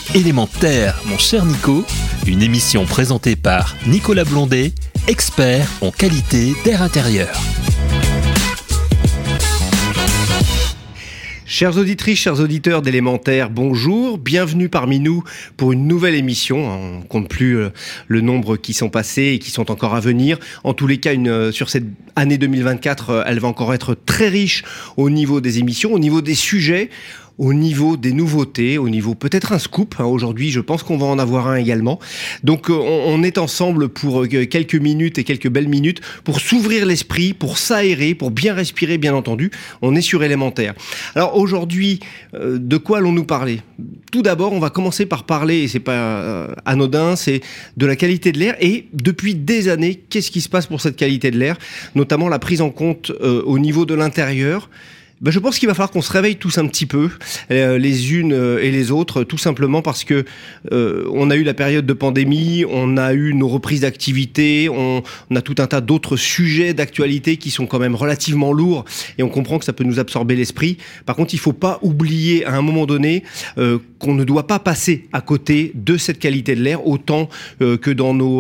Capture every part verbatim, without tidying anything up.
Élémentaire, mon cher Nico, une émission présentée par Nicolas Blondet, expert en qualité d'air intérieur. Chères auditrices, chers auditeurs d'Élémentaire, bonjour, bienvenue parmi nous pour une nouvelle émission. On ne compte plus le nombre qui sont passés et qui sont encore à venir. En tous les cas, une, sur cette année deux mille vingt-quatre, elle va encore être très riche au niveau des émissions, au niveau des sujets, au niveau des nouveautés, au niveau peut-être un scoop. Aujourd'hui, je pense qu'on va en avoir un également. Donc, on, on est ensemble pour quelques minutes et quelques belles minutes pour s'ouvrir l'esprit, pour s'aérer, pour bien respirer, bien entendu. On est sur Élémentaire. Alors, aujourd'hui, euh, de quoi allons-nous parler ? Tout d'abord, on va commencer par parler, et c'est pas euh, anodin, c'est de la qualité de l'air. Et depuis des années, qu'est-ce qui se passe pour cette qualité de l'air ? Notamment la prise en compte euh, au niveau de l'intérieur. Ben, je pense qu'il va falloir qu'on se réveille tous un petit peu, euh, les unes et les autres, tout simplement parce que euh, on a eu la période de pandémie, on a eu nos reprises d'activité, on, on a tout un tas d'autres sujets d'actualité qui sont quand même relativement lourds et on comprend que ça peut nous absorber l'esprit. Par contre, il faut pas oublier à un moment donné euh, qu'on ne doit pas passer à côté de cette qualité de l'air autant euh, que dans nos,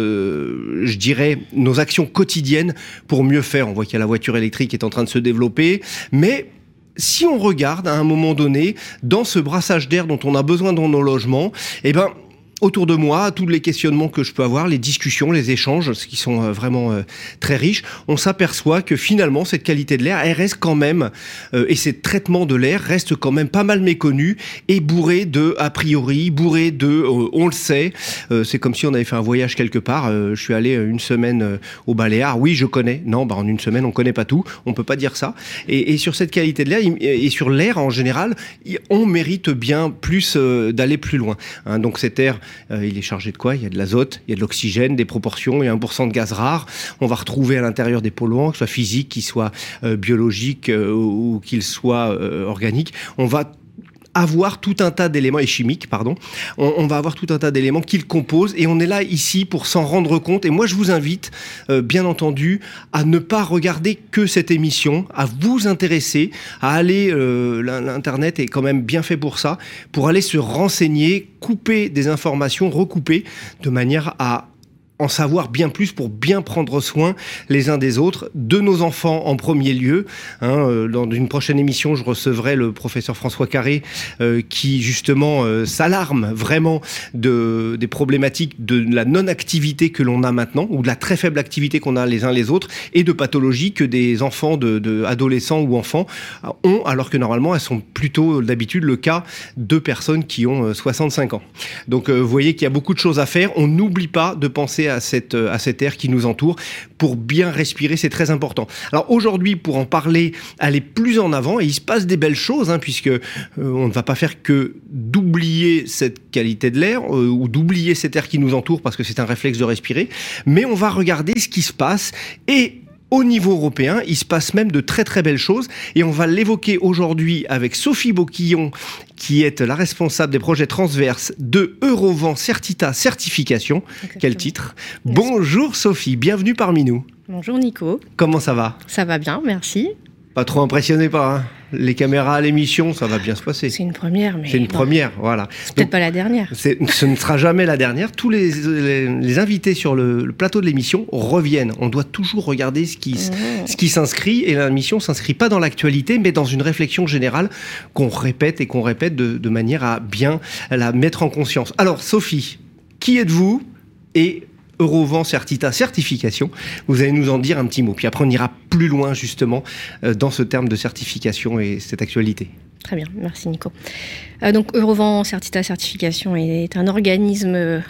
euh, je dirais, nos actions quotidiennes pour mieux faire. On voit qu'il y a la voiture électrique qui est en train de se développer, mais Mais si on regarde à un moment donné, dans ce brassage d'air dont on a besoin dans nos logements, eh ben, autour de moi, tous les questionnements que je peux avoir, les discussions, les échanges, ce qui sont vraiment euh, très riches, on s'aperçoit que finalement, cette qualité de l'air, elle reste quand même, euh, et ces traitements de l'air restent quand même pas mal méconnus et bourrés de a priori, bourrés de euh, on le sait. Euh, c'est comme si on avait fait un voyage quelque part. Euh, je suis allé une semaine euh, au Baléares. Oui, je connais. Non, bah en une semaine, on connaît pas tout. On peut pas dire ça. Et, et sur cette qualité de l'air et sur l'air en général, on mérite bien plus euh, d'aller plus loin. Hein, donc cet air, Euh, il est chargé de quoi ? Il y a de l'azote, il y a de l'oxygène, des proportions, il y a un pour cent de gaz rares. On va retrouver à l'intérieur des polluants, que ce soit physiques, qu'ils soient euh, biologiques euh, ou qu'ils soient euh, organiques. On va avoir tout un tas d'éléments, et chimiques, pardon, on, on va avoir tout un tas d'éléments qui le composent, et on est là ici pour s'en rendre compte. Et moi, je vous invite, euh, bien entendu, à ne pas regarder que cette émission, à vous intéresser, à aller, euh, l'internet est quand même bien fait pour ça, pour aller se renseigner, couper des informations, recouper, de manière à en savoir bien plus pour bien prendre soin les uns des autres, de nos enfants en premier lieu. Hein, euh, dans une prochaine émission, je recevrai le professeur François Carré euh, qui justement euh, s'alarme vraiment de, des problématiques de la non-activité que l'on a maintenant, ou de la très faible activité qu'on a les uns les autres, et de pathologies que des enfants, de, de adolescents ou enfants ont, alors que normalement elles sont plutôt d'habitude le cas de personnes qui ont soixante-cinq ans. Donc euh, vous voyez qu'il y a beaucoup de choses à faire. On n'oublie pas de penser à cette, à cet air qui nous entoure pour bien respirer, c'est très important. Alors aujourd'hui, pour en parler, aller plus en avant, et il se passe des belles choses, hein, puisque euh, on ne va pas faire que d'oublier cette qualité de l'air euh, ou d'oublier cet air qui nous entoure parce que c'est un réflexe de respirer, mais on va regarder ce qui se passe. Et au niveau européen, il se passe même de très très belles choses, et on va l'évoquer aujourd'hui avec Sophie Boquillon, qui est la responsable des projets transverses de Eurovent Certita Certification. Exactement. Quel titre. Merci. Bonjour Sophie, bienvenue parmi nous. Bonjour Nico. Comment ça va ? Ça va bien, merci. Pas trop impressionné par hein, les caméras à l'émission, ça va bien se passer. C'est une première, mais... C'est une bon, première, voilà. C'est peut-être Donc, pas la dernière. C'est, ce ne sera jamais la dernière. Tous les, les, les invités sur le, le plateau de l'émission reviennent. On doit toujours regarder ce qui, mmh. ce qui s'inscrit, et l'émission ne s'inscrit pas dans l'actualité, mais dans une réflexion générale qu'on répète et qu'on répète de, de manière à bien la mettre en conscience. Alors, Sophie, qui êtes-vous ? Et Eurovent Certita Certification, vous allez nous en dire un petit mot, puis après on ira plus loin justement euh, dans ce terme de certification et cette actualité. Très bien, merci Nico. Euh, donc Eurovent Certita Certification est un organisme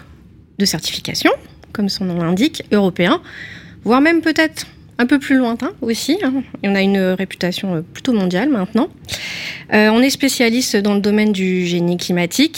de certification, comme son nom l'indique, européen, voire même peut-être un peu plus lointain aussi, hein. Et on a une réputation plutôt mondiale maintenant. Euh, on est spécialiste dans le domaine du génie climatique.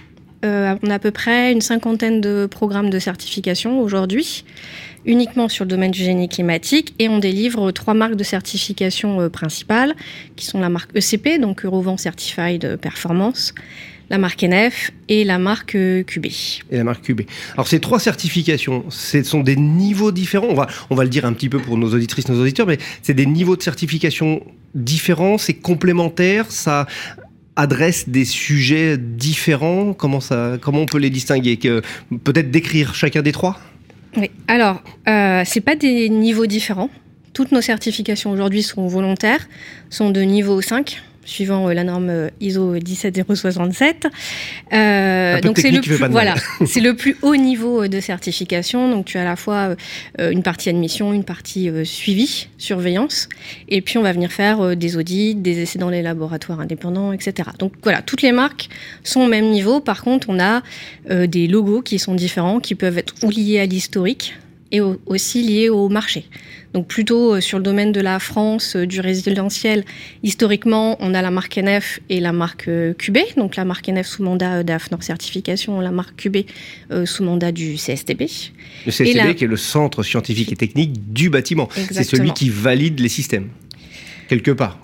Euh, on a à peu près une cinquantaine de programmes de certification aujourd'hui, uniquement sur le domaine du génie climatique, et on délivre trois marques de certification euh, principales, qui sont la marque E C P, donc Eurovent Certified Performance, la marque N F et la marque Q B. Et la marque Q B. Alors ces trois certifications, ce sont des niveaux différents, on va, on va le dire un petit peu pour nos auditrices, nos auditeurs, mais c'est des niveaux de certification différents, c'est complémentaire, ça... adressent des sujets différents. Comment ça, comment on peut les distinguer? que, Peut-être décrire chacun des trois? Oui, alors, euh, c'est pas des niveaux différents. Toutes nos certifications aujourd'hui sont volontaires, sont de niveau cinq, suivant euh, la norme euh, I S O dix-sept zéro soixante-sept. Euh, donc c'est le plus, voilà, c'est le plus haut niveau de certification. Donc tu as à la fois euh, une partie admission, une partie euh, suivi, surveillance, et puis on va venir faire euh, des audits, des essais dans les laboratoires indépendants, et cetera. Donc voilà, toutes les marques sont au même niveau. Par contre, on a euh, des logos qui sont différents, qui peuvent être ou liés à l'historique et au, aussi liés au marché. Donc plutôt sur le domaine de la France, du résidentiel, historiquement, on a la marque N F et la marque Q B. Donc la marque N F sous mandat d'AFNOR Certification, la marque Q B euh, sous mandat du C S T B. Le C S T B la... qui est le Centre Scientifique et Technique du bâtiment. Exactement. C'est celui qui valide les systèmes, quelque part.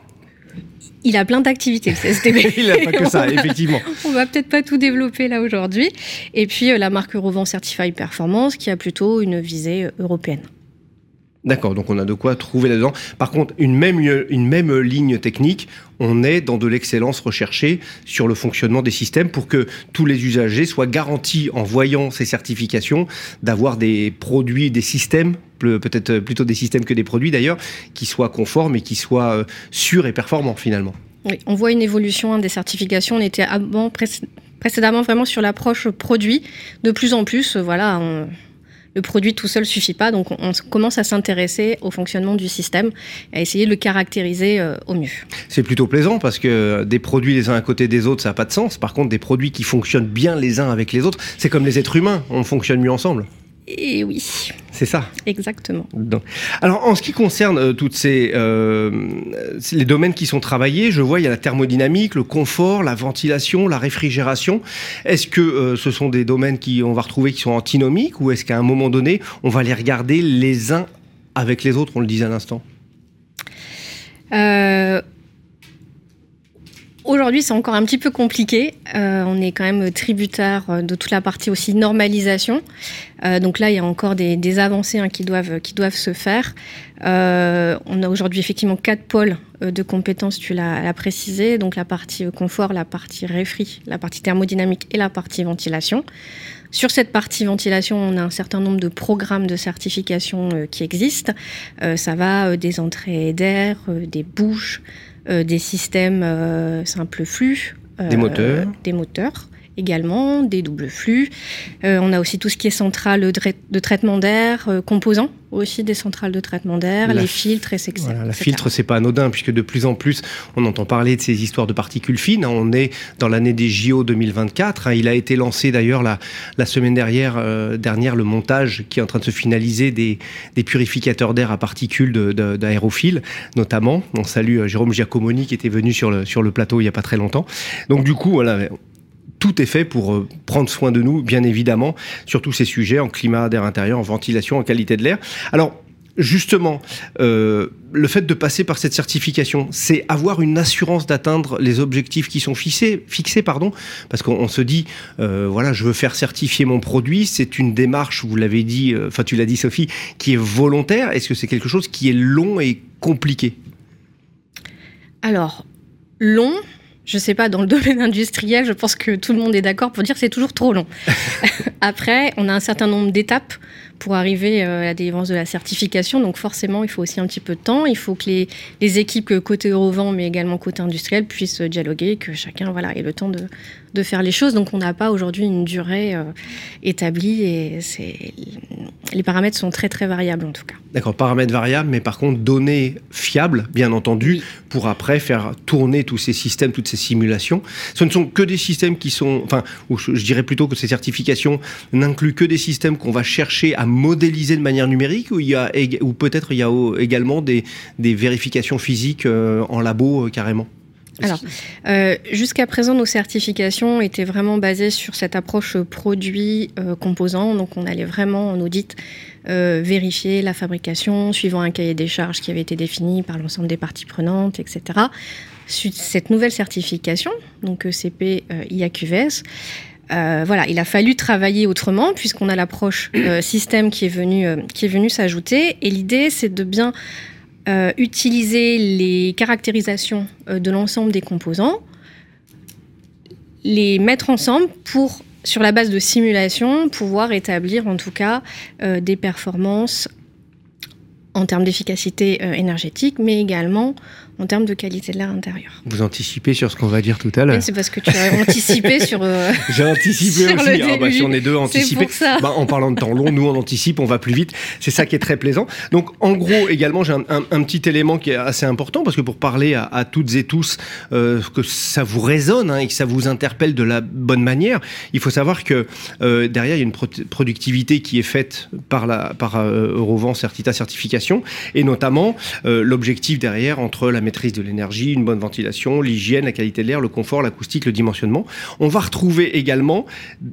Il a plein d'activités, le C S T B. Il n'a pas que ça, effectivement. On va peut-être pas tout développer là aujourd'hui. Et puis euh, la marque Eurovent Certified Performance qui a plutôt une visée euh, européenne. D'accord, donc on a de quoi trouver là-dedans. Par contre, une même, une même ligne technique, on est dans de l'excellence recherchée sur le fonctionnement des systèmes pour que tous les usagers soient garantis, en voyant ces certifications, d'avoir des produits, des systèmes, peut-être plutôt des systèmes que des produits d'ailleurs, qui soient conformes et qui soient sûrs et performants finalement. Oui, on voit une évolution hein, des certifications. On était avant, pré- précédemment vraiment sur l'approche produit. De plus en plus, voilà... On... Le produit tout seul suffit pas, donc on commence à s'intéresser au fonctionnement du système, à essayer de le caractériser euh, au mieux. C'est plutôt plaisant parce que des produits les uns à côté des autres, ça n'a pas de sens. Par contre, des produits qui fonctionnent bien les uns avec les autres, c'est comme les êtres humains, on fonctionne mieux ensemble. Et oui. C'est ça. Exactement. Donc, alors, en ce qui concerne euh, toutes ces euh, les domaines qui sont travaillés, je vois il y a la thermodynamique, le confort, la ventilation, la réfrigération. Est-ce que euh, ce sont des domaines qui on va retrouver qui sont antinomiques ou est-ce qu'à un moment donné, on va les regarder les uns avec les autres? On le disait à l'instant. Euh... Aujourd'hui, c'est encore un petit peu compliqué. Euh, on est quand même tributaire de toute la partie aussi normalisation. Euh, donc là, il y a encore des, des avancées hein, qui doivent qui doivent se faire. Euh, on a aujourd'hui effectivement quatre pôles de compétences, tu l'as, l'as précisé. Donc la partie confort, la partie réfri, la partie thermodynamique et la partie ventilation. Sur cette partie ventilation, on a un certain nombre de programmes de certification euh, qui existent. Euh, ça va euh, des entrées d'air, euh, des bouches, euh, des systèmes euh, simples flux. Euh, des moteurs. Des moteurs également, des doubles flux. Euh, on a aussi tout ce qui est centrale de, tra- de traitement d'air, euh, composants aussi des centrales de traitement d'air, la les filtres, et cetera. Voilà, la filtre, c'est pas anodin, puisque de plus en plus, on entend parler de ces histoires de particules fines. On est dans l'année des J O deux mille vingt-quatre. Il a été lancé d'ailleurs la, la semaine dernière, euh, dernière, le montage qui est en train de se finaliser des, des purificateurs d'air à particules de, de, d'aérophiles, notamment. On salue Jérôme Giacomoni qui était venu sur le, sur le plateau il y a pas très longtemps. Donc du coup, voilà... Tout est fait pour euh, prendre soin de nous, bien évidemment, sur tous ces sujets, en climat d'air intérieur, en ventilation, en qualité de l'air. Alors, justement, euh, le fait de passer par cette certification, c'est avoir une assurance d'atteindre les objectifs qui sont fixés, fixés pardon, parce qu'on on se dit, euh, voilà, je veux faire certifier mon produit, c'est une démarche, vous l'avez dit, enfin euh, tu l'as dit Sophie, qui est volontaire. Est-ce que c'est quelque chose qui est long et compliqué ? Alors, long... Je sais pas, dans le domaine industriel, je pense que tout le monde est d'accord pour dire que c'est toujours trop long. Après, on a un certain nombre d'étapes pour arriver à la délivrance de la certification. Donc forcément, il faut aussi un petit peu de temps. Il faut que les, les équipes côté Eurovent, mais également côté industriel, puissent dialoguer, que chacun voilà, ait le temps de, de faire les choses. Donc on n'a pas aujourd'hui une durée euh, établie et c'est... les paramètres sont très très variables en tout cas. D'accord, paramètres variables, mais par contre données fiables, bien entendu, oui. Pour après faire tourner tous ces systèmes, toutes ces simulations. Ce ne sont que des systèmes qui sont... Enfin, ou je, je dirais plutôt que ces certifications n'incluent que des systèmes qu'on va chercher à modéliser de manière numérique ou, il y a, ou peut-être il y a également des, des vérifications physiques euh, en labo euh, carrément. Alors, euh, jusqu'à présent, nos certifications étaient vraiment basées sur cette approche produit-composant. Euh, Donc, on allait vraiment en audit euh, vérifier la fabrication suivant un cahier des charges qui avait été défini par l'ensemble des parties prenantes, et cetera. Cette nouvelle certification, donc E C P euh, I A Q V S, Euh, voilà, il a fallu travailler autrement puisqu'on a l'approche euh, système qui est venue euh, qui est venue s'ajouter. Et l'idée, c'est de bien euh, utiliser les caractérisations euh, de l'ensemble des composants, les mettre ensemble pour, sur la base de simulation, pouvoir établir en tout cas euh, des performances en termes d'efficacité euh, énergétique, mais également en termes de qualité de l'air intérieur. Vous anticipez sur ce qu'on va dire tout à l'heure. Oui, c'est parce que tu as anticipé sur euh, J'ai anticipé sur aussi. le Ah bah, si on est deux à C'est anticiper. pour ça. Bah, en parlant de temps long, nous on anticipe, on va plus vite. C'est ça qui est très plaisant. Donc en gros, également, j'ai un, un, un petit élément qui est assez important, parce que pour parler à, à toutes et tous, euh, que ça vous résonne hein, et que ça vous interpelle de la bonne manière, il faut savoir que euh, derrière, il y a une pro- productivité qui est faite par, la, par euh, Eurovent Certita Certification, et notamment euh, l'objectif derrière entre la maîtrise de l'énergie, une bonne ventilation, l'hygiène, la qualité de l'air, le confort, l'acoustique, le dimensionnement. On va retrouver également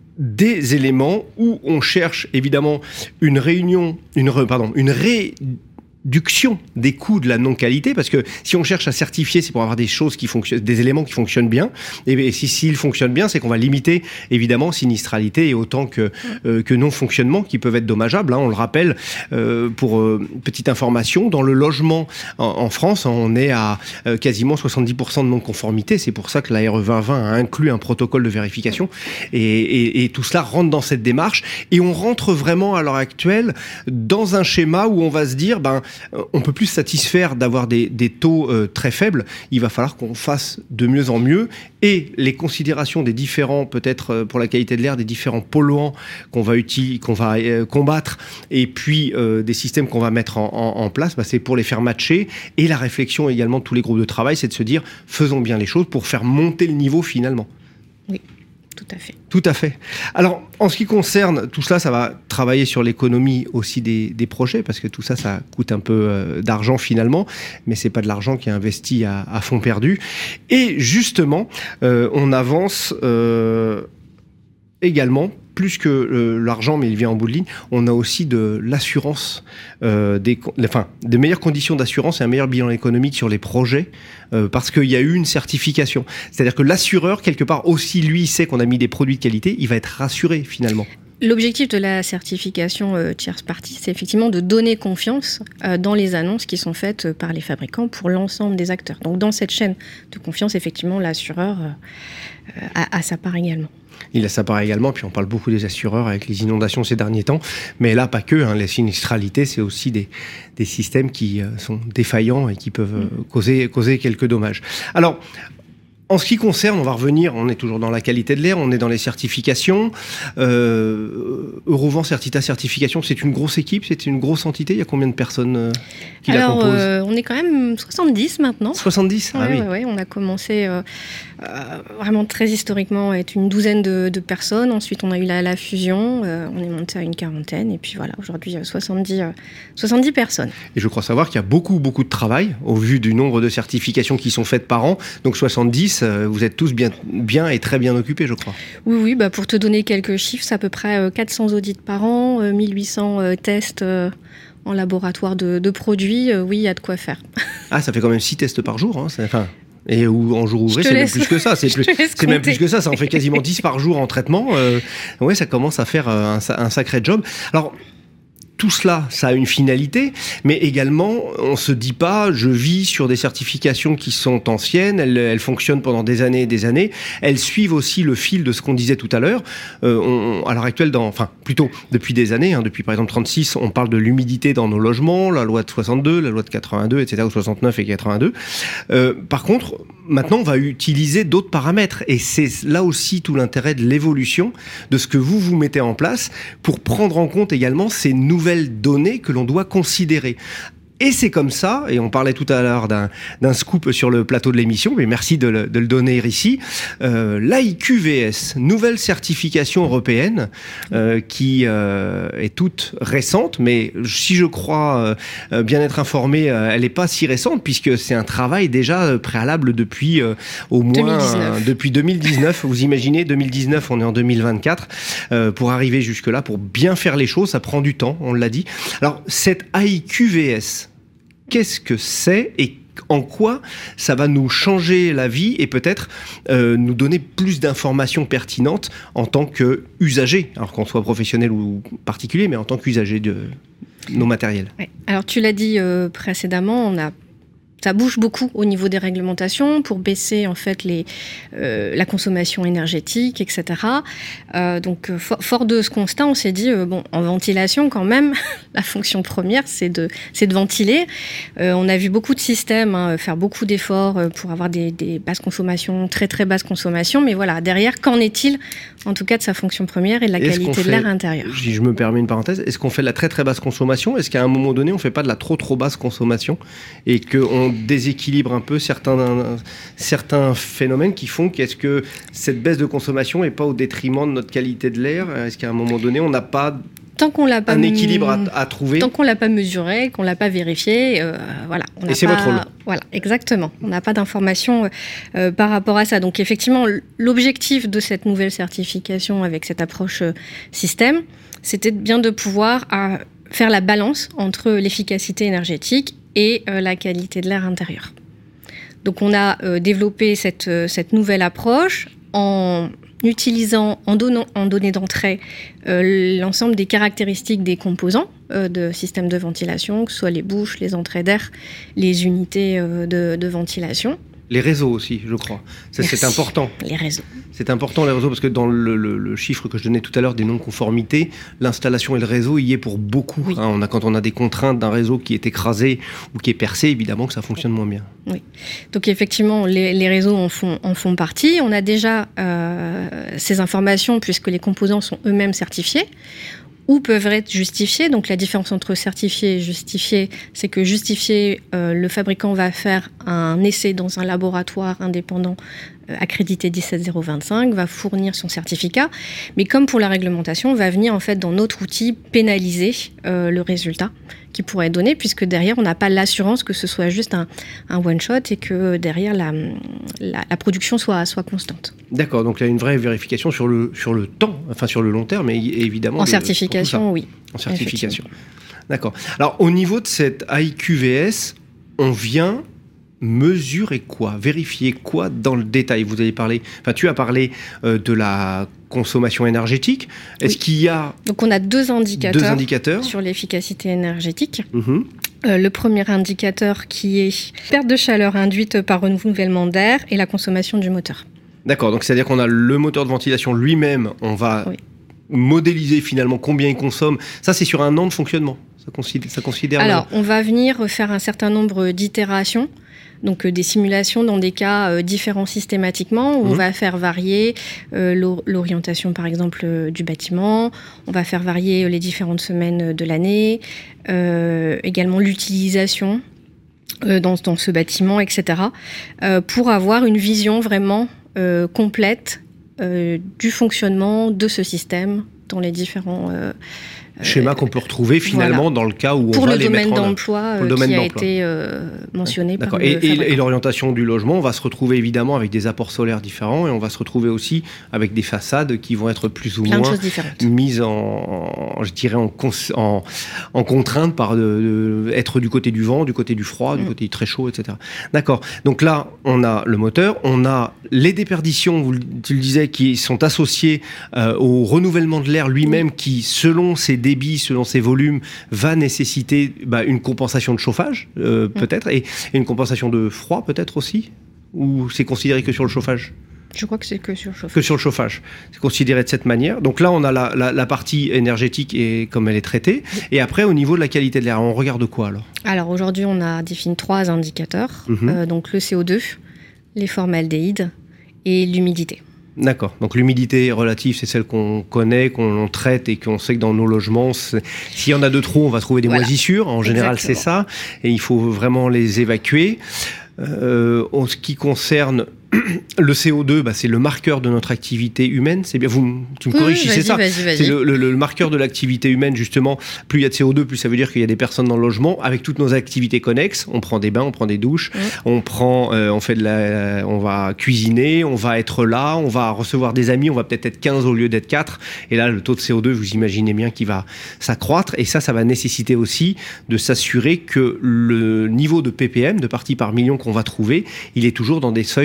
des éléments où on cherche évidemment une réunion, une re, pardon, une ré réduction des coûts de la non-qualité, parce que si on cherche à certifier, c'est pour avoir des choses qui fonctionnent, des éléments qui fonctionnent bien, et si s'ils fonctionnent bien, c'est qu'on va limiter évidemment sinistralité et autant que, euh, que non-fonctionnement qui peuvent être dommageables, hein. On le rappelle, euh, pour euh, petite information, dans le logement en, en France, on est à euh, quasiment soixante-dix pour cent de non-conformité, c'est pour ça que la R E vingt vingt a inclus un protocole de vérification, et, et, et tout cela rentre dans cette démarche, et on rentre vraiment à l'heure actuelle dans un schéma où on va se dire, ben, on peut plus se satisfaire d'avoir des, des taux euh, très faibles, il va falloir qu'on fasse de mieux en mieux, et les considérations des différents, peut-être euh, pour la qualité de l'air, des différents polluants qu'on va, utiliser, qu'on va euh, combattre, et puis euh, des systèmes qu'on va mettre en, en, en place, bah, c'est pour les faire matcher, et la réflexion également de tous les groupes de travail, c'est de se dire, faisons bien les choses pour faire monter le niveau finalement. Oui. Tout à fait. Tout à fait. Alors, en ce qui concerne tout cela, ça va travailler sur l'économie aussi des, des projets, parce que tout ça, ça coûte un peu euh, d'argent finalement, mais c'est pas de l'argent qui est investi à, à fond perdu. Et justement, euh, on avance euh, également, plus que euh, l'argent, mais il vient en bout de ligne, on a aussi de l'assurance, euh, des, enfin, de meilleures conditions d'assurance et un meilleur bilan économique sur les projets, euh, parce qu'il y a eu une certification. C'est-à-dire que l'assureur, quelque part, aussi lui, sait qu'on a mis des produits de qualité, il va être rassuré finalement. L'objectif de la certification euh, tierce partie, c'est effectivement de donner confiance euh, dans les annonces qui sont faites par les fabricants pour l'ensemble des acteurs. Donc dans cette chaîne de confiance, effectivement, l'assureur euh, a, a sa part également. Il a sa part également, puis on parle beaucoup des assureurs avec les inondations ces derniers temps, mais là pas que, hein, les sinistralités, c'est aussi des, des systèmes qui euh, sont défaillants et qui peuvent euh, causer, causer quelques dommages. Alors, en ce qui concerne, on va revenir, on est toujours dans la qualité de l'air, on est dans les certifications. Euh, Eurovent Certita Certification, c'est une grosse équipe, c'est une grosse entité. Il y a combien de personnes euh, qui Alors, la composent euh, on est quand même soixante-dix maintenant. soixante-dix Ouais, ah oui. ouais, ouais, on a commencé euh, euh, vraiment très historiquement à être une douzaine de, de personnes. Ensuite, on a eu la, la fusion, euh, on est monté à une quarantaine. Et puis voilà, aujourd'hui, euh, soixante-dix, euh, soixante-dix personnes. Et je crois savoir qu'il y a beaucoup, beaucoup de travail au vu du nombre de certifications qui sont faites par an. Donc soixante-dix, vous êtes tous bien, bien et très bien occupés, je crois. Oui, oui, bah pour te donner quelques chiffres, c'est à peu près quatre cents audits par an, mille huit cents tests en laboratoire de, de produits. Oui, il y a de quoi faire. Ah, ça fait quand même six tests par jour, hein, c'est, enfin... Et ou en jour ouvré, c'est laisse. même plus que ça. C'est, plus, c'est même plus que ça. Ça en fait quasiment dix par jour en traitement. Euh, ouais, ça commence à faire un, un sacré job. Alors, tout cela, ça a une finalité, mais également, on se dit pas, je vis sur des certifications qui sont anciennes, elles, elles fonctionnent pendant des années et des années, elles suivent aussi le fil de ce qu'on disait tout à l'heure. Euh, on, à l'heure actuelle, dans, enfin, plutôt depuis des années, hein, depuis par exemple trente-six, on parle de l'humidité dans nos logements, la loi de soixante-deux, la loi de quatre-vingt-deux, et cetera, ou soixante-neuf et quatre-vingt-deux. Euh, par contre, maintenant, on va utiliser d'autres paramètres, et c'est là aussi tout l'intérêt de l'évolution de ce que vous vous mettez en place pour prendre en compte également ces nouvelles données que l'on doit considérer. Et c'est comme ça, et on parlait tout à l'heure d'un, d'un scoop sur le plateau de l'émission, mais merci de le, de le donner ici, euh, l'I Q V S, nouvelle certification européenne, euh, qui euh, est toute récente, mais si je crois euh, bien être informé, euh, elle n'est pas si récente, puisque c'est un travail déjà préalable depuis euh, au moins deux mille dix-neuf. Euh, depuis deux mille dix-neuf. Vous imaginez, deux mille dix-neuf, on est en deux mille vingt-quatre, euh, pour arriver jusque-là, pour bien faire les choses, ça prend du temps, on l'a dit. Alors, cette I Q V S, qu'est-ce que c'est et en quoi ça va nous changer la vie et peut-être euh, nous donner plus d'informations pertinentes en tant qu'usager, alors qu'on soit professionnel ou particulier, mais en tant qu'usager de nos matériels. Ouais. Alors tu l'as dit euh, précédemment, on a ça bouge beaucoup au niveau des réglementations pour baisser en fait les, euh, la consommation énergétique, et cetera. Euh, donc for, fort de ce constat, on s'est dit euh, bon, en ventilation quand même, la fonction première c'est de c'est de ventiler. Euh, on a vu beaucoup de systèmes hein, faire beaucoup d'efforts pour avoir des, des basses consommations, très très basses consommations, mais voilà derrière, qu'en est-il en tout cas de sa fonction première et de la est-ce qualité fait, de l'air intérieur? Si je me permets une parenthèse, est-ce qu'on fait de la très très basse consommation? Est-ce qu'à un moment donné on fait pas de la trop trop basse consommation et qu'on déséquilibre un peu certains, certains phénomènes qui font qu'est-ce que cette baisse de consommation n'est pas au détriment de notre qualité de l'air? Est-ce qu'à un moment donné, on n'a pas, tant qu'on l'a pas un équilibre à, à trouver? Tant qu'on ne l'a pas mesuré, qu'on ne l'a pas vérifié, euh, voilà. On et c'est pas, votre rôle? Voilà, exactement. On n'a pas d'informations euh, par rapport à ça. Donc effectivement, l'objectif de cette nouvelle certification avec cette approche euh, système, c'était bien de pouvoir euh, faire la balance entre l'efficacité énergétique et euh, la qualité de l'air intérieur. Donc on a euh, développé cette, euh, cette nouvelle approche en utilisant en, donnant, en données d'entrée euh, l'ensemble des caractéristiques des composants euh, de système de ventilation, que ce soit les bouches, les entrées d'air, les unités euh, de, de ventilation. Les réseaux aussi, je crois. Ça, c'est important. Les réseaux. C'est important, les réseaux, parce que dans le, le, le chiffre que je donnais tout à l'heure des non-conformités, l'installation et le réseau y est pour beaucoup. Oui. Hein, on a, quand on a des contraintes d'un réseau qui est écrasé ou qui est percé, évidemment que ça fonctionne moins bien. Oui. Donc effectivement, les, les réseaux en font, en font partie. On a déjà euh, ces informations puisque les composants sont eux-mêmes certifiés ou peuvent être justifiés. Donc la différence entre certifié et justifié, c'est que justifié, euh, le fabricant va faire un essai dans un laboratoire indépendant euh, accrédité dix-sept zéro vingt-cinq, va fournir son certificat, mais comme pour la réglementation, va venir en fait dans notre outil pénaliser euh, le résultat qui pourrait être donné, puisque derrière on n'a pas l'assurance que ce soit juste un, un one-shot et que derrière la, la, la production soit, soit constante. D'accord, donc il y a une vraie vérification sur le, sur le temps, enfin sur le long terme, et évidemment... En de, certification, oui. En certification. D'accord. Alors au niveau de cette I Q V S, on vient mesurer quoi? Vérifier quoi dans le détail? Vous avez parlé, enfin tu as parlé euh, de la consommation énergétique. Est-ce oui. qu'il y a... Donc on a deux indicateurs, deux indicateurs. sur l'efficacité énergétique. Mmh. Euh, le premier indicateur qui est perte de chaleur induite par renouvellement d'air et la consommation du moteur. D'accord, donc c'est-à-dire qu'on a le moteur de ventilation lui-même, on va oui. modéliser finalement combien il consomme. Ça, c'est sur un an de fonctionnement. Ça considère, ça considère Alors, le... on va venir faire un certain nombre d'itérations, donc euh, des simulations dans des cas euh, différents systématiquement, où mmh. on va faire varier euh, l'orientation, par exemple, euh, du bâtiment, on va faire varier euh, les différentes semaines de l'année, euh, également l'utilisation euh, dans, dans ce bâtiment, et cetera, euh, pour avoir une vision vraiment euh, complète euh, du fonctionnement de ce système dans les différents... Euh, schéma qu'on peut retrouver finalement voilà. dans le cas où pour on va les mettre en œuvre. Pour le domaine d'emploi qui a été euh, mentionné D'accord. par et, le et, et l'orientation du logement, on va se retrouver évidemment avec des apports solaires différents et on va se retrouver aussi avec des façades qui vont être plus ou Plein moins mises en, en, je dirais en, en, en contrainte par de, de, être du côté du vent, du côté du froid, mm. du côté très chaud, et cetera. D'accord. Donc là, on a le moteur, on a les déperditions, vous, tu le disais, qui sont associées euh, au renouvellement de l'air lui-même, mm. qui, selon ses débit, selon ses volumes, va nécessiter bah, une compensation de chauffage, euh, mmh. peut-être, et, et une compensation de froid, peut-être aussi? Ou c'est considéré que sur le chauffage? Je crois que c'est que sur le chauffage. Que sur le chauffage. C'est considéré de cette manière. Donc là, on a la, la, la partie énergétique et comme elle est traitée. Mmh. Et après, au niveau de la qualité de l'air, on regarde quoi alors? Alors aujourd'hui, on a défini trois indicateurs. Mmh. Euh, donc le C O deux, les formaldéhydes et l'humidité. D'accord. Donc l'humidité relative, c'est celle qu'on connaît, qu'on traite et qu'on sait que dans nos logements, s'il y en a de trop, on va trouver des voilà. moisissures. En général, Exactement. c'est ça. Et il faut vraiment les évacuer. Euh, en ce qui concerne le C O deux, bah, c'est le marqueur de notre activité humaine. C'est bien, vous, tu me oui, corriges si c'est ça. Vas-y, vas-y. C'est le, le, le marqueur de l'activité humaine, justement. Plus il y a de C O deux, plus ça veut dire qu'il y a des personnes dans le logement. Avec toutes nos activités connexes, on prend des bains, on prend des douches, oui. on prend, euh, on fait de la, on va cuisiner, on va être là, on va recevoir des amis, on va peut-être être quinze au lieu d'être quatre. Et là, le taux de C O deux, vous imaginez bien qu'il va s'accroître. Et ça, ça va nécessiter aussi de s'assurer que le niveau de P P M, de parties par million qu'on va trouver, il est toujours dans des seuils largement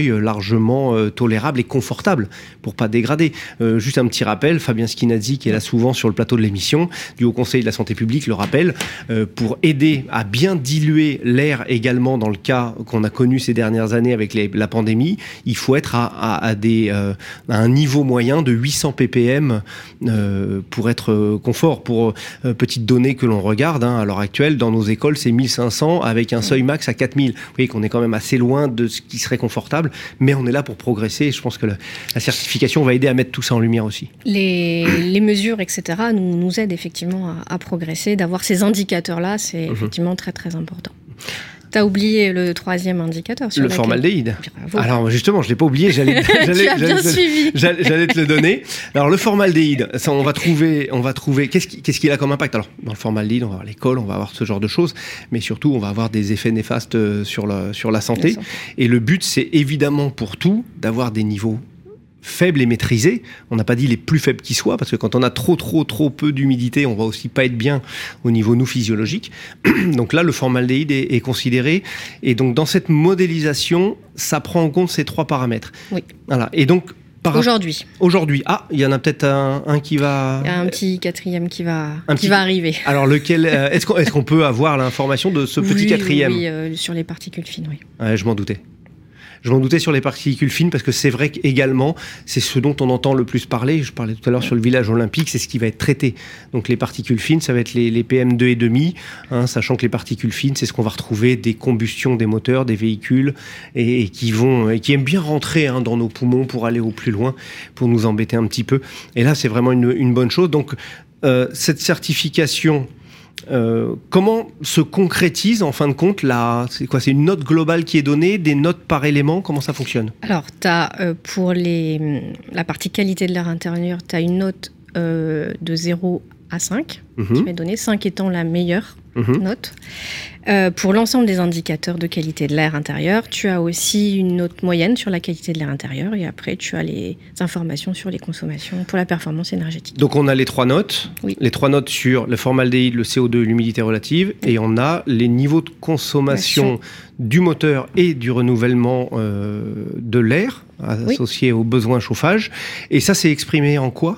largement euh, tolérable et confortable pour pas dégrader. Euh, juste un petit rappel, Fabien Schinazzi, qui est là souvent sur le plateau de l'émission, du Haut Conseil de la Santé publique, le rappelle, euh, pour aider à bien diluer l'air également dans le cas qu'on a connu ces dernières années avec les, la pandémie, il faut être à, à, à, des, euh, à un niveau moyen de huit cents ppm euh, pour être confort. Pour euh, petite donnée que l'on regarde, hein, à l'heure actuelle, dans nos écoles, c'est mille cinq cents avec un seuil max à quatre mille. Vous voyez qu'on est quand même assez loin de ce qui serait confortable, mais on est là pour progresser. Et je pense que la, la certification va aider à mettre tout ça en lumière aussi. Les, les mesures, et cetera, nous, nous aident effectivement à, à progresser. D'avoir ces indicateurs-là, c'est mmh. effectivement très très important. T'as oublié le troisième indicateur. Sur le formaldéhyde. Bravo. Alors justement, je l'ai pas oublié, j'allais, j'allais, j'allais, j'allais, j'allais, j'allais te le donner. Alors le formaldéhyde, ça, on va trouver, on va trouver, qu'est-ce, qui, qu'est-ce qu'il a comme impact? Alors dans le formaldéhyde, on va avoir l'école, on va avoir ce genre de choses, mais surtout, on va avoir des effets néfastes sur, le, sur la santé. La santé. Et le but, c'est évidemment pour tout d'avoir des niveaux faibles et maîtrisés. On n'a pas dit les plus faibles qui soient, parce que quand on a trop, trop, trop peu d'humidité, on va aussi pas être bien au niveau nous physiologique. Donc là, le formaldéhyde est, est considéré. Et donc, dans cette modélisation, ça prend en compte ces trois paramètres. Oui. Voilà. Et donc, par... Aujourd'hui. Aujourd'hui. Ah, il y en a peut-être un, un qui va... Il y a un petit quatrième qui va, un qui petit... va arriver. Alors, lequel euh, est-ce, qu'on, est-ce qu'on peut avoir l'information de ce oui, petit quatrième? Oui, euh, sur les particules fines, oui. Ouais, je m'en doutais. Je m'en doutais sur les particules fines parce que c'est vrai qu'également, c'est ce dont on entend le plus parler. Je parlais tout à l'heure sur le village olympique, c'est ce qui va être traité. Donc les particules fines, ça va être les, les P M deux virgule cinq, hein, sachant que les particules fines, c'est ce qu'on va retrouver des combustions des moteurs, des véhicules, et, et qui vont, et qui aiment bien rentrer hein, dans nos poumons pour aller au plus loin, pour nous embêter un petit peu. Et là, c'est vraiment une, une bonne chose. Donc euh, cette certification... Euh, comment se concrétise en fin de compte la, c'est quoi, c'est une note globale qui est donnée, des notes par élément, comment ça fonctionne? Alors, tu as euh, pour les, la partie qualité de l'air intérieur, tu as une note euh, de zéro à cinq mmh. qui va être donnée, cinq étant la meilleure mmh. note. Euh, pour l'ensemble des indicateurs de qualité de l'air intérieur, tu as aussi une note moyenne sur la qualité de l'air intérieur et après tu as les informations sur les consommations pour la performance énergétique. Donc on a les trois notes, oui. les trois notes sur le formaldéhyde, le C O deux, l'humidité relative, oui. et on a les niveaux de consommation du moteur et du renouvellement euh, de l'air associé oui. aux besoins chauffage. Et ça c'est exprimé en quoi?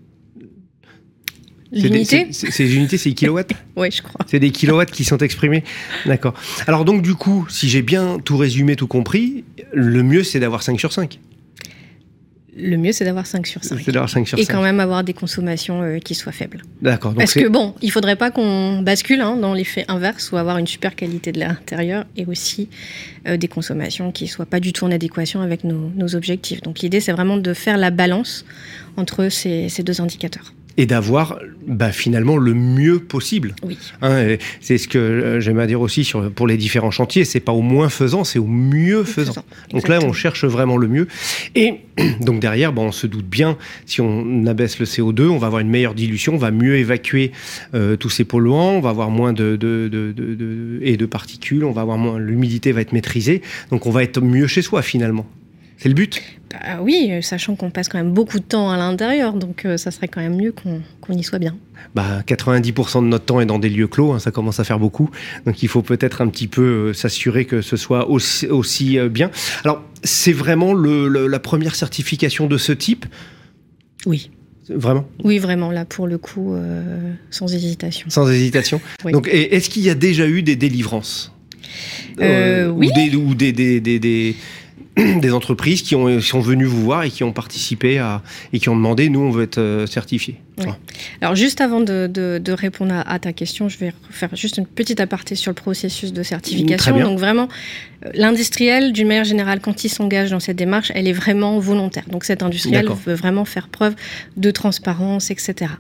L'unité c'est, c'est, Ces unités, c'est des kilowatts? Oui, je crois. C'est des kilowatts qui sont exprimés? D'accord. Alors donc du coup, si j'ai bien tout résumé, tout compris, le mieux c'est d'avoir cinq sur cinq. Le mieux c'est d'avoir cinq sur cinq. C'est d'avoir cinq sur cinq. Et quand même avoir des consommations euh, qui soient faibles. D'accord. Donc Parce c'est... que bon, il ne faudrait pas qu'on bascule hein, dans l'effet inverse ou avoir une super qualité de l'air intérieur et aussi euh, des consommations qui ne soient pas du tout en adéquation avec nos, nos objectifs. Donc l'idée c'est vraiment de faire la balance entre ces, ces deux indicateurs. Et d'avoir bah, finalement le mieux possible. Oui. Hein, c'est ce que euh, j'aime à dire aussi sur, pour les différents chantiers, c'est pas au moins faisant, c'est au mieux faisant. faisant. Donc Exactement. Là, on cherche vraiment le mieux. Et donc derrière, bah, on se doute bien, si on abaisse le C O deux, on va avoir une meilleure dilution, on va mieux évacuer euh, tous ces polluants, on va avoir moins de, de, de, de, de, et de particules, on va avoir moins, l'humidité va être maîtrisée, donc on va être mieux chez soi finalement. C'est le but? Bah oui, sachant qu'on passe quand même beaucoup de temps à l'intérieur, donc euh, ça serait quand même mieux qu'on, qu'on y soit bien. Bah, quatre-vingt-dix pour cent de notre temps est dans des lieux clos, hein, ça commence à faire beaucoup. Donc il faut peut-être un petit peu euh, s'assurer que ce soit aussi, aussi euh, bien. Alors, c'est vraiment le, le, la première certification de ce type? Oui. Vraiment? Oui, vraiment, là, pour le coup, euh, sans hésitation. Sans hésitation? Oui. Donc, et, est-ce qu'il y a déjà eu des délivrances? euh, euh, Oui. Ou des... Ou des, des, des, des... des entreprises qui ont, sont venues vous voir et qui ont participé à, et qui ont demandé, nous, on veut être euh, certifiés. Oui. Enfin. Alors, juste avant de, de, de répondre à, à ta question, je vais faire juste une petite aparté sur le processus de certification. Donc, vraiment, l'industriel, d'une manière générale, quand il s'engage dans cette démarche, elle est vraiment volontaire. Donc, cet industriel D'accord. veut vraiment faire preuve de transparence, et cetera.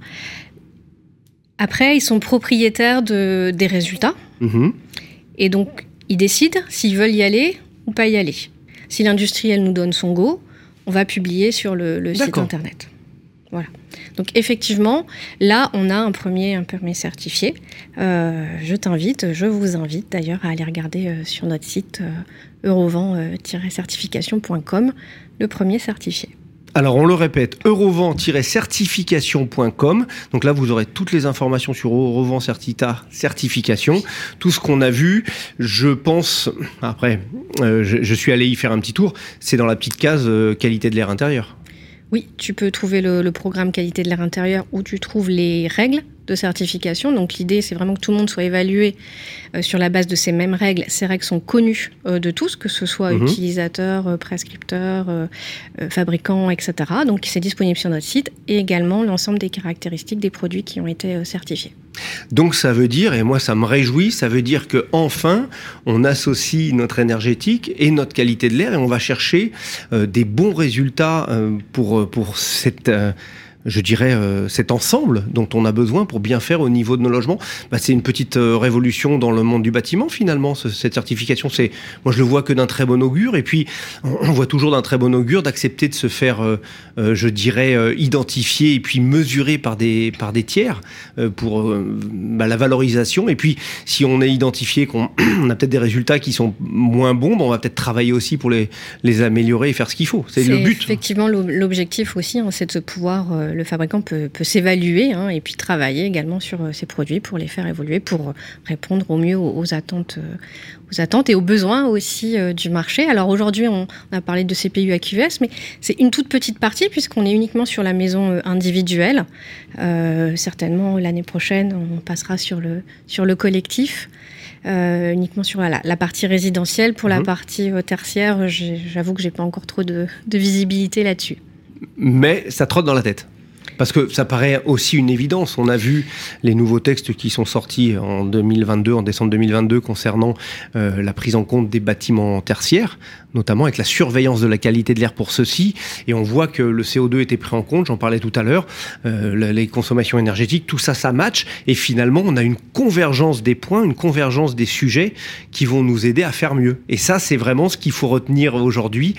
Après, ils sont propriétaires de, des résultats. Mmh. Et donc, ils décident s'ils veulent y aller ou pas y aller. Si l'industriel nous donne son go, on va publier sur le, le site internet. Voilà. Donc effectivement, là, on a un premier, un premier certifié. Euh, je t'invite, je vous invite d'ailleurs à aller regarder euh, sur notre site euh, eurovent tiret certification point com le premier certifié. Alors on le répète, eurovent tiret certification point com. Donc là vous aurez toutes les informations sur Eurovent Certita Certification. Tout ce qu'on a vu, je pense, après euh, je, je suis allé y faire un petit tour, c'est dans la petite case euh, qualité de l'air intérieur. Oui, tu peux trouver le, le programme qualité de l'air intérieur où tu trouves les règles de certification. Donc l'idée, c'est vraiment que tout le monde soit évalué euh, sur la base de ces mêmes règles. Ces règles sont connues euh, de tous, que ce soit mmh. utilisateurs, euh, prescripteurs, euh, euh, fabricants, et cetera. Donc c'est disponible sur notre site et également l'ensemble des caractéristiques des produits qui ont été euh, certifiés. Donc ça veut dire, et moi ça me réjouit, ça veut dire qu'enfin on associe notre énergétique et notre qualité de l'air et on va chercher euh, des bons résultats euh, pour, pour cette... Euh, je dirais, euh, cet ensemble dont on a besoin pour bien faire au niveau de nos logements. Bah, c'est une petite euh, révolution dans le monde du bâtiment, finalement, ce, cette certification. C'est, moi, je le vois que d'un très bon augure. Et puis, on, on voit toujours d'un très bon augure d'accepter de se faire, euh, euh, je dirais, euh, identifier et puis mesurer par des, par des tiers euh, pour euh, bah, la valorisation. Et puis, si on est identifié, qu'on on a peut-être des résultats qui sont moins bons, bah, on va peut-être travailler aussi pour les, les améliorer et faire ce qu'il faut. C'est, c'est le but. Effectivement, l'objectif aussi, hein, c'est de se pouvoir... Euh, le fabricant peut, peut s'évaluer hein, et puis travailler également sur euh, ses produits pour les faire évoluer, pour répondre au mieux aux, aux, attentes, euh, aux attentes et aux besoins aussi euh, du marché. Alors aujourd'hui, on, on a parlé de C P U A Q V S, mais c'est une toute petite partie puisqu'on est uniquement sur la maison euh, individuelle. Euh, certainement, l'année prochaine, on passera sur le, sur le collectif. Euh, uniquement sur la, la partie résidentielle. Pour mmh. la partie euh, tertiaire, j'ai, j'avoue que j'ai pas encore trop de, de visibilité là-dessus. Mais ça trotte dans la tête. Parce que ça paraît aussi une évidence. On a vu les nouveaux textes qui sont sortis en deux mille vingt-deux, en décembre deux mille vingt-deux, concernant euh, la prise en compte des bâtiments tertiaires, notamment avec la surveillance de la qualité de l'air pour ceux-ci. Et on voit que le C O deux était pris en compte, j'en parlais tout à l'heure, euh, les consommations énergétiques, tout ça, ça match. Et finalement, on a une convergence des points, une convergence des sujets qui vont nous aider à faire mieux. Et ça, c'est vraiment ce qu'il faut retenir aujourd'hui.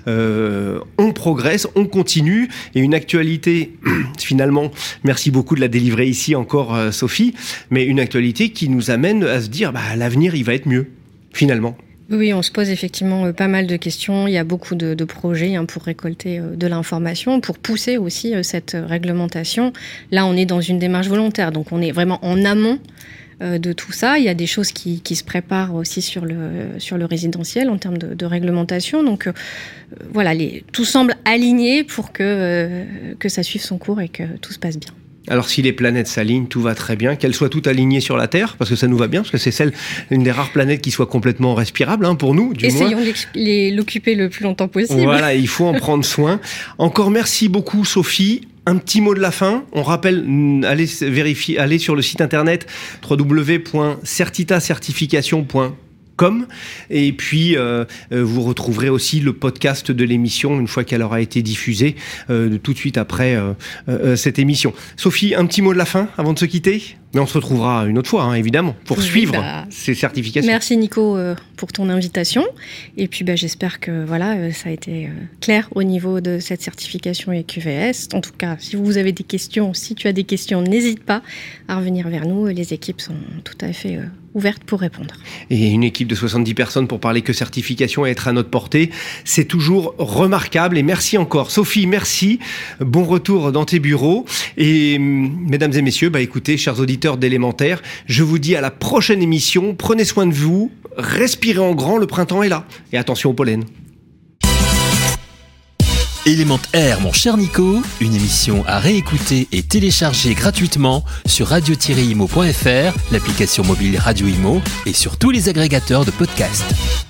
Euh, on progresse, on continue. Et une actualité... Finalement, merci beaucoup de la délivrer ici encore, euh, Sophie, mais une actualité qui nous amène à se dire, bah, l'avenir, il va être mieux, finalement. Oui, on se pose effectivement pas mal de questions. Il y a beaucoup de, de projets hein, pour récolter de l'information, pour pousser aussi cette réglementation. Là, on est dans une démarche volontaire, donc on est vraiment en amont de tout ça. Il y a des choses qui, qui se préparent aussi sur le, sur le résidentiel en termes de, de réglementation. Donc euh, voilà, les, tout semble aligné pour que, euh, que ça suive son cours et que tout se passe bien. Alors si les planètes s'alignent, tout va très bien, qu'elles soient toutes alignées sur la Terre, parce que ça nous va bien, parce que c'est celle, une des rares planètes qui soit complètement respirable, hein, pour nous, du Essayons moins. Essayons de l'occuper le plus longtemps possible. Voilà, il faut en prendre soin. Encore merci beaucoup, Sophie. Un petit mot de la fin. On rappelle, allez vérifier, allez sur le site internet w w w point certita certification point com. Comme et puis euh, vous retrouverez aussi le podcast de l'émission une fois qu'elle aura été diffusée euh, tout de suite après euh, euh, cette émission. Sophie, un petit mot de la fin avant de se quitter? Mais on se retrouvera une autre fois, hein, évidemment, pour oui, suivre bah, ces certifications. Merci Nico euh, pour ton invitation. Et puis bah, j'espère que voilà, euh, ça a été euh, clair au niveau de cette certification A Q V S. En tout cas, si vous avez des questions, si tu as des questions, n'hésite pas à revenir vers nous. Les équipes sont tout à fait euh, ouvertes pour répondre. Et une équipe de soixante-dix personnes pour parler que certification et être à notre portée, c'est toujours remarquable. Et merci encore. Sophie, merci. Bon retour dans tes bureaux. Et mesdames et messieurs, bah, écoutez, chers auditeurs d'Élémentaire, je vous dis à la prochaine émission. Prenez soin de vous, respirez en grand, le printemps est là. Et attention au pollen. Élémentaire, mon cher Nico, une émission à réécouter et télécharger gratuitement sur radio tiret imo point f r, l'application mobile Radio Imo et sur tous les agrégateurs de podcasts.